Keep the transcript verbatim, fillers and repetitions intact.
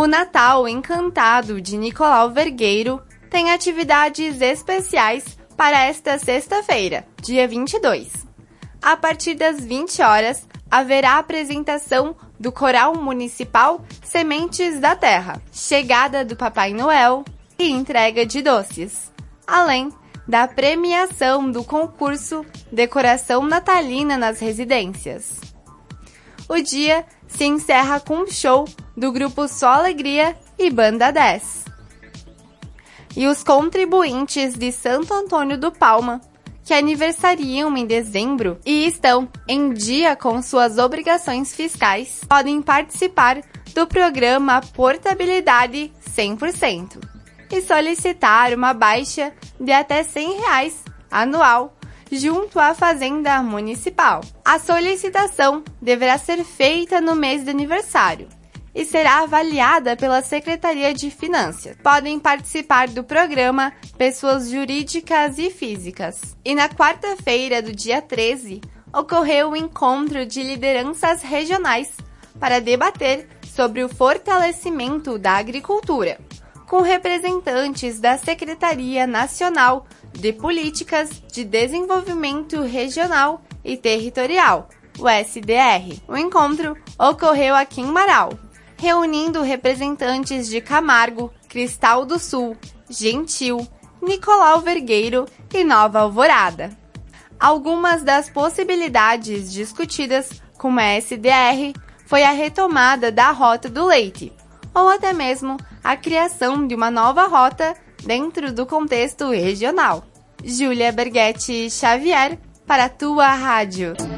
O Natal Encantado de Nicolau Vergueiro tem atividades especiais para esta sexta-feira, dia vinte e dois. A partir das vinte horas, haverá a apresentação do Coral Municipal Sementes da Terra, chegada do Papai Noel e entrega de doces, além da premiação do concurso Decoração Natalina nas Residências. O dia se encerra com um show do grupo Só Alegria e Banda dez. E os contribuintes de Santo Antônio do Palma, que aniversariam em dezembro e estão em dia com suas obrigações fiscais, podem participar do programa Portabilidade cem por cento e solicitar uma baixa de até cem reais anual junto à Fazenda Municipal. A solicitação deverá ser feita no mês de aniversário e será avaliada pela Secretaria de Finanças. Podem participar do programa pessoas jurídicas e físicas. E na quarta-feira do dia treze, ocorreu o encontro de lideranças regionais para debater sobre o fortalecimento da agricultura, com representantes da Secretaria Nacional de Políticas de Desenvolvimento Regional e Territorial, o S D R. O encontro ocorreu aqui em Marau, reunindo representantes de Camargo, Cristal do Sul, Gentil, Nicolau Vergueiro e Nova Alvorada. Algumas das possibilidades discutidas com a S D R foi a retomada da Rota do Leite, ou até mesmo a criação de uma nova rota dentro do contexto regional. Júlia Berghetti Xavier, para a tua rádio.